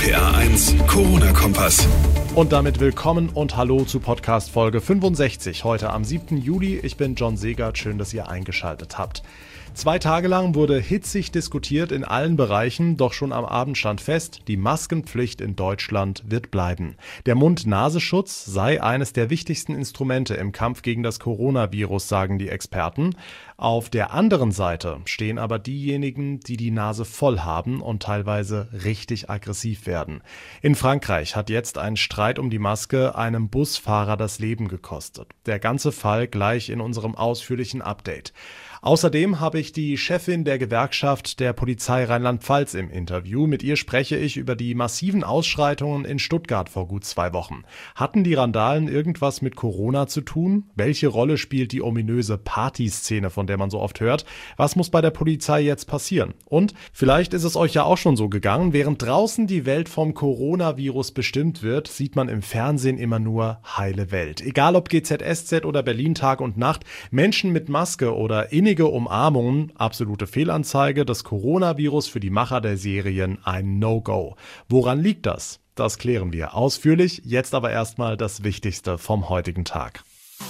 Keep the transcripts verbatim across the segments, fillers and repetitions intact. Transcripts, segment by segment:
P R eins Corona-Kompass. Und damit willkommen und hallo zu Podcast Folge fünfundsechzig, heute am siebten Juli. Ich bin John Segert, schön, dass ihr eingeschaltet habt. Zwei Tage lang wurde hitzig diskutiert in allen Bereichen, doch schon am Abend stand fest, die Maskenpflicht in Deutschland wird bleiben. Der Mund-Nasenschutz sei eines der wichtigsten Instrumente im Kampf gegen das Coronavirus, sagen die Experten. Auf der anderen Seite stehen aber diejenigen, die die Nase voll haben und teilweise richtig aggressiv werden. In Frankreich hat jetzt ein Streit um die Maske einem Busfahrer das Leben gekostet. Der ganze Fall gleich in unserem ausführlichen Update. Außerdem habe ich die Chefin der Gewerkschaft der Polizei Rheinland-Pfalz im Interview. Mit ihr spreche ich über die massiven Ausschreitungen in Stuttgart vor gut zwei Wochen. Hatten die Randalen irgendwas mit Corona zu tun? Welche Rolle spielt die ominöse Partyszene, von der man so oft hört? Was muss bei der Polizei jetzt passieren? Und vielleicht ist es euch ja auch schon so gegangen, während draußen die Welt vom Coronavirus bestimmt wird, sieht man im Fernsehen immer nur heile Welt. Egal ob G Z S Z oder Berlin Tag und Nacht, Menschen mit Maske oder innige Umarmungen, absolute Fehlanzeige, das Coronavirus für die Macher der Serien ein No-Go. Woran liegt das? Das klären wir ausführlich, jetzt aber erstmal das Wichtigste vom heutigen Tag.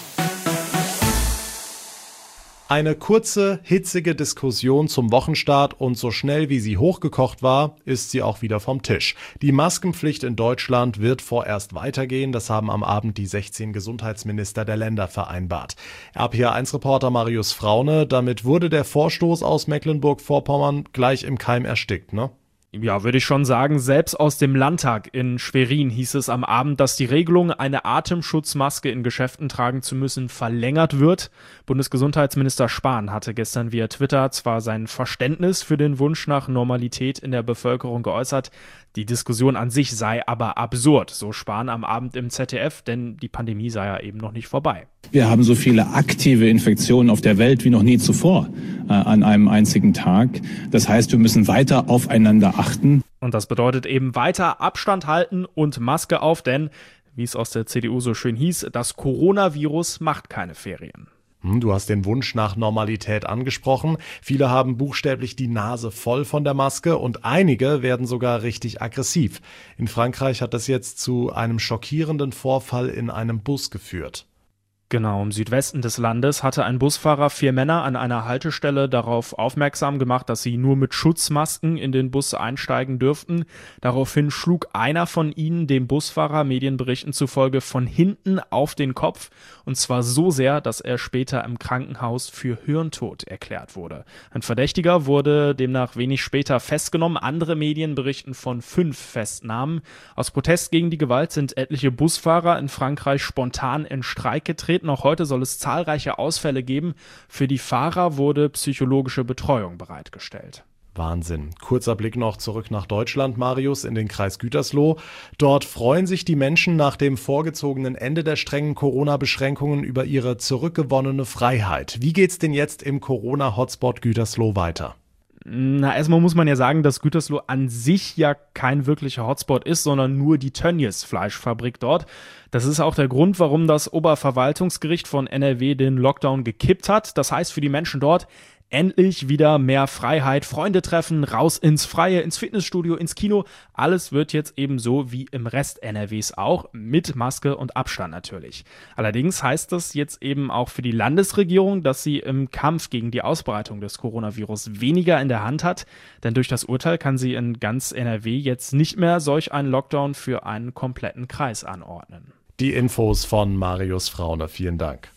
Eine kurze, hitzige Diskussion zum Wochenstart und so schnell wie sie hochgekocht war, ist sie auch wieder vom Tisch. Die Maskenpflicht in Deutschland wird vorerst weitergehen, das haben am Abend die sechzehn Gesundheitsminister der Länder vereinbart. R P R eins Reporter Marius Fraune, damit wurde der Vorstoß aus Mecklenburg-Vorpommern gleich im Keim erstickt, ne? Ja, würde ich schon sagen. Selbst aus dem Landtag in Schwerin hieß es am Abend, dass die Regelung, eine Atemschutzmaske in Geschäften tragen zu müssen, verlängert wird. Bundesgesundheitsminister Spahn hatte gestern via Twitter zwar sein Verständnis für den Wunsch nach Normalität in der Bevölkerung geäußert, die Diskussion an sich sei aber absurd, so Spahn am Abend im Z D F, denn die Pandemie sei ja eben noch nicht vorbei. Wir haben so viele aktive Infektionen auf der Welt wie noch nie zuvor äh, an einem einzigen Tag. Das heißt, wir müssen weiter aufeinander achten. Und das bedeutet eben weiter Abstand halten und Maske auf, denn, wie es aus der C D U so schön hieß, das Coronavirus macht keine Ferien. Du hast den Wunsch nach Normalität angesprochen. Viele haben buchstäblich die Nase voll von der Maske und einige werden sogar richtig aggressiv. In Frankreich hat das jetzt zu einem schockierenden Vorfall in einem Bus geführt. Genau, im Südwesten des Landes hatte ein Busfahrer vier Männer an einer Haltestelle darauf aufmerksam gemacht, dass sie nur mit Schutzmasken in den Bus einsteigen dürften. Daraufhin schlug einer von ihnen dem Busfahrer Medienberichten zufolge von hinten auf den Kopf, und zwar so sehr, dass er später im Krankenhaus für Hirntod erklärt wurde. Ein Verdächtiger wurde demnach wenig später festgenommen. Andere Medien berichten von fünf Festnahmen. Aus Protest gegen die Gewalt sind etliche Busfahrer in Frankreich spontan in Streik getreten. Auch heute soll es zahlreiche Ausfälle geben. Für die Fahrer wurde psychologische Betreuung bereitgestellt. Wahnsinn. Kurzer Blick noch zurück nach Deutschland, Marius, in den Kreis Gütersloh. Dort freuen sich die Menschen nach dem vorgezogenen Ende der strengen Corona-Beschränkungen über ihre zurückgewonnene Freiheit. Wie geht's denn jetzt im Corona-Hotspot Gütersloh weiter? Na, erstmal muss man ja sagen, dass Gütersloh an sich ja kein wirklicher Hotspot ist, sondern nur die Tönnies Fleischfabrik dort. Das ist auch der Grund, warum das Oberverwaltungsgericht von N R W den Lockdown gekippt hat. Das heißt für die Menschen dort, endlich wieder mehr Freiheit, Freunde treffen, raus ins Freie, ins Fitnessstudio, ins Kino. Alles wird jetzt eben so wie im Rest N R Ws auch, mit Maske und Abstand natürlich. Allerdings heißt das jetzt eben auch für die Landesregierung, dass sie im Kampf gegen die Ausbreitung des Coronavirus weniger in der Hand hat, denn durch das Urteil kann sie in ganz N R W jetzt nicht mehr solch einen Lockdown für einen kompletten Kreis anordnen. Die Infos von Marius Fraune, vielen Dank.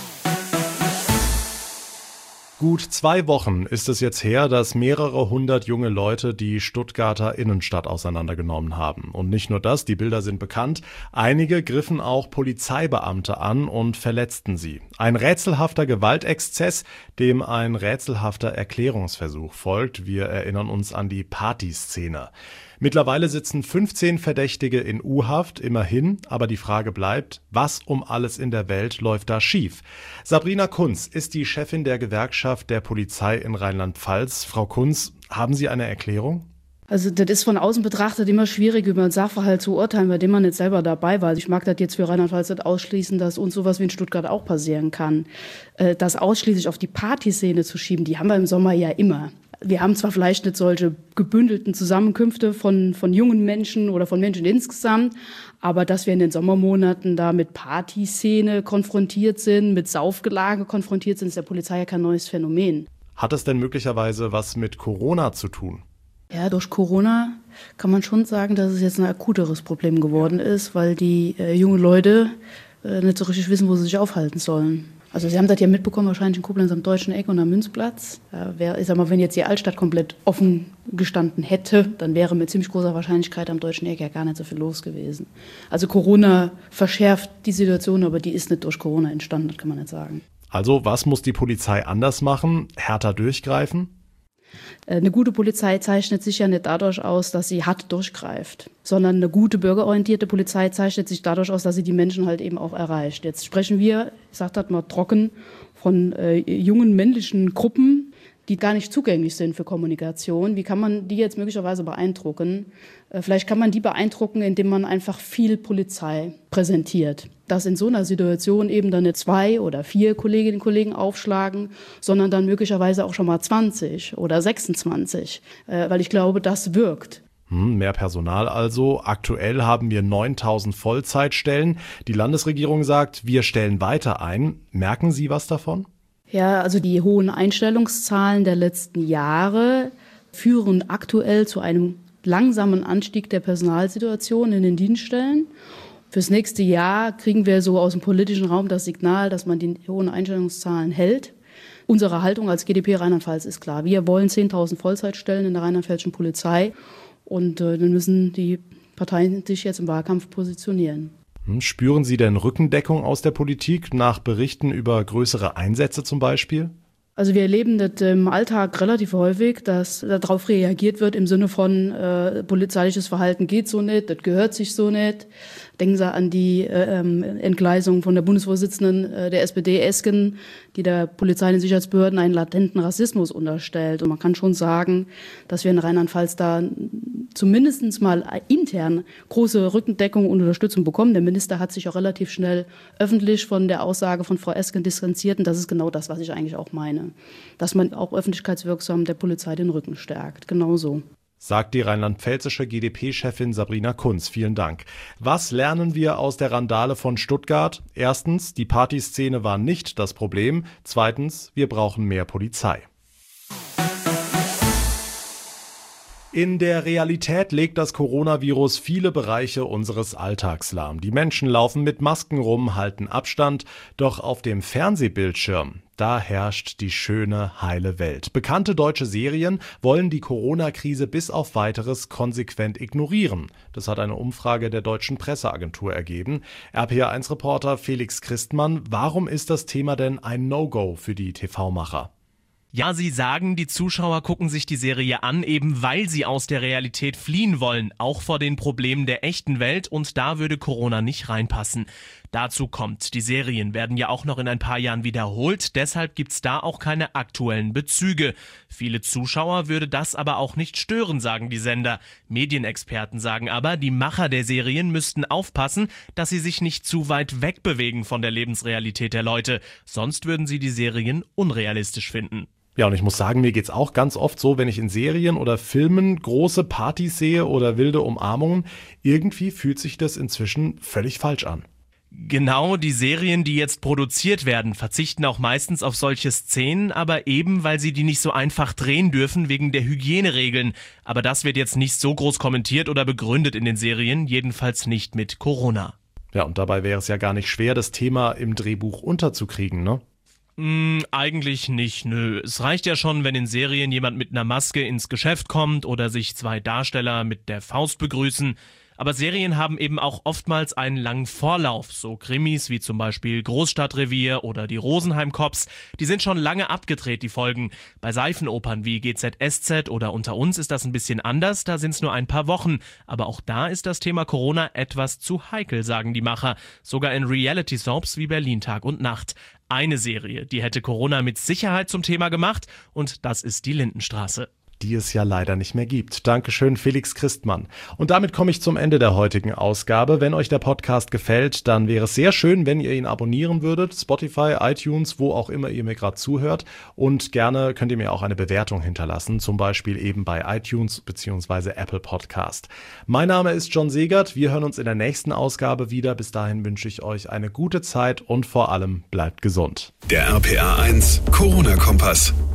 Gut zwei Wochen ist es jetzt her, dass mehrere hundert junge Leute die Stuttgarter Innenstadt auseinandergenommen haben. Und nicht nur das, die Bilder sind bekannt. Einige griffen auch Polizeibeamte an und verletzten sie. Ein rätselhafter Gewaltexzess, dem ein rätselhafter Erklärungsversuch folgt. Wir erinnern uns an die Partyszene. Mittlerweile sitzen fünfzehn Verdächtige in U-Haft, immerhin, aber die Frage bleibt, was um alles in der Welt läuft da schief? Sabrina Kunz ist die Chefin der Gewerkschaft der Polizei in Rheinland-Pfalz. Frau Kunz, haben Sie eine Erklärung? Also das ist von außen betrachtet immer schwierig, über einen Sachverhalt zu urteilen, bei dem man nicht selber dabei war. Also ich mag das jetzt für Rheinland-Pfalz nicht ausschließen, dass uns sowas wie in Stuttgart auch passieren kann. Das ausschließlich auf die Partyszene zu schieben, die haben wir im Sommer ja immer. Wir haben zwar vielleicht nicht solche gebündelten Zusammenkünfte von, von jungen Menschen oder von Menschen insgesamt, aber dass wir in den Sommermonaten da mit Partyszene konfrontiert sind, mit Saufgelage konfrontiert sind, ist der Polizei ja kein neues Phänomen. Hat es denn möglicherweise was mit Corona zu tun? Ja, durch Corona kann man schon sagen, dass es jetzt ein akuteres Problem geworden ist, weil die äh, jungen Leute äh, nicht so richtig wissen, wo sie sich aufhalten sollen. Also Sie haben das ja mitbekommen, wahrscheinlich in Koblenz am Deutschen Eck und am Münzplatz. Ja, wär, ich sag mal, wenn jetzt die Altstadt komplett offen gestanden hätte, dann wäre mit ziemlich großer Wahrscheinlichkeit am Deutschen Eck ja gar nicht so viel los gewesen. Also Corona verschärft die Situation, aber die ist nicht durch Corona entstanden, das kann man nicht sagen. Also was muss die Polizei anders machen? Härter durchgreifen? Eine gute Polizei zeichnet sich ja nicht dadurch aus, dass sie hart durchgreift, sondern eine gute bürgerorientierte Polizei zeichnet sich dadurch aus, dass sie die Menschen halt eben auch erreicht. Jetzt sprechen wir, ich sage das mal trocken, von äh, jungen männlichen Gruppen, die gar nicht zugänglich sind für Kommunikation. Wie kann man die jetzt möglicherweise beeindrucken? Äh, vielleicht kann man die beeindrucken, indem man einfach viel Polizei präsentiert. Dass in so einer Situation eben dann nicht zwei oder vier Kolleginnen und Kollegen aufschlagen, sondern dann möglicherweise auch schon mal zwanzig oder sechsundzwanzig. Äh, weil ich glaube, das wirkt. Hm, mehr Personal also. Aktuell haben wir neuntausend Vollzeitstellen. Die Landesregierung sagt, wir stellen weiter ein. Merken Sie was davon? Ja, also die hohen Einstellungszahlen der letzten Jahre führen aktuell zu einem langsamen Anstieg der Personalsituation in den Dienststellen. Fürs nächste Jahr kriegen wir so aus dem politischen Raum das Signal, dass man die hohen Einstellungszahlen hält. Unsere Haltung als G d P Rheinland-Pfalz ist klar. Wir wollen zehntausend Vollzeitstellen in der rheinland-pfälzischen Polizei und äh, dann müssen die Parteien sich jetzt im Wahlkampf positionieren. Spüren Sie denn Rückendeckung aus der Politik nach Berichten über größere Einsätze zum Beispiel? Also wir erleben das im Alltag relativ häufig, dass darauf reagiert wird im Sinne von äh, polizeiliches Verhalten geht so nicht, das gehört sich so nicht. Denken Sie an die äh, Entgleisung von der Bundesvorsitzenden äh, der S P D, Esken, die der Polizei und den Sicherheitsbehörden einen latenten Rassismus unterstellt. Und man kann schon sagen, dass wir in Rheinland-Pfalz da zumindest mal intern große Rückendeckung und Unterstützung bekommen. Der Minister hat sich auch relativ schnell öffentlich von der Aussage von Frau Esken distanziert. Und das ist genau das, was ich eigentlich auch meine. Dass man auch öffentlichkeitswirksam der Polizei den Rücken stärkt. Genauso. Sagt die rheinland-pfälzische G d P-Chefin Sabrina Kunz. Vielen Dank. Was lernen wir aus der Randale von Stuttgart? Erstens, die Partyszene war nicht das Problem. Zweitens, wir brauchen mehr Polizei. In der Realität legt das Coronavirus viele Bereiche unseres Alltags lahm. Die Menschen laufen mit Masken rum, halten Abstand, doch auf dem Fernsehbildschirm, da herrscht die schöne, heile Welt. Bekannte deutsche Serien wollen die Corona-Krise bis auf Weiteres konsequent ignorieren. Das hat eine Umfrage der Deutschen Presseagentur ergeben. R P R eins Reporter Felix Christmann, warum ist das Thema denn ein No-Go für die T V-Macher? Ja, sie sagen, die Zuschauer gucken sich die Serie an, eben weil sie aus der Realität fliehen wollen, auch vor den Problemen der echten Welt, und da würde Corona nicht reinpassen. Dazu kommt, die Serien werden ja auch noch in ein paar Jahren wiederholt, deshalb gibt's da auch keine aktuellen Bezüge. Viele Zuschauer würde das aber auch nicht stören, sagen die Sender. Medienexperten sagen aber, die Macher der Serien müssten aufpassen, dass sie sich nicht zu weit wegbewegen von der Lebensrealität der Leute, sonst würden sie die Serien unrealistisch finden. Ja, und ich muss sagen, mir geht's auch ganz oft so, wenn ich in Serien oder Filmen große Partys sehe oder wilde Umarmungen, irgendwie fühlt sich das inzwischen völlig falsch an. Genau, die Serien, die jetzt produziert werden, verzichten auch meistens auf solche Szenen, aber eben, weil sie die nicht so einfach drehen dürfen wegen der Hygieneregeln. Aber das wird jetzt nicht so groß kommentiert oder begründet in den Serien, jedenfalls nicht mit Corona. Ja, und dabei wäre es ja gar nicht schwer, das Thema im Drehbuch unterzukriegen, ne? Mm, eigentlich nicht, nö. Es reicht ja schon, wenn in Serien jemand mit einer Maske ins Geschäft kommt oder sich zwei Darsteller mit der Faust begrüßen. Aber Serien haben eben auch oftmals einen langen Vorlauf. So Krimis wie zum Beispiel Großstadtrevier oder die Rosenheim Cops, die sind schon lange abgedreht, die Folgen. Bei Seifenopern wie G Z S Z oder Unter uns ist das ein bisschen anders, da sind es nur ein paar Wochen. Aber auch da ist das Thema Corona etwas zu heikel, sagen die Macher. Sogar in Reality-Soaps wie Berlin Tag und Nacht. Eine Serie, die hätte Corona mit Sicherheit zum Thema gemacht, und das ist die Lindenstraße. die es ja leider nicht mehr gibt. Dankeschön, Felix Christmann. Und damit komme ich zum Ende der heutigen Ausgabe. Wenn euch der Podcast gefällt, dann wäre es sehr schön, wenn ihr ihn abonnieren würdet. Spotify, iTunes, wo auch immer ihr mir gerade zuhört. Und gerne könnt ihr mir auch eine Bewertung hinterlassen, zum Beispiel eben bei iTunes bzw. Apple Podcast. Mein Name ist John Segert. Wir hören uns in der nächsten Ausgabe wieder. Bis dahin wünsche ich euch eine gute Zeit und vor allem bleibt gesund. Der R P A eins Corona-Kompass.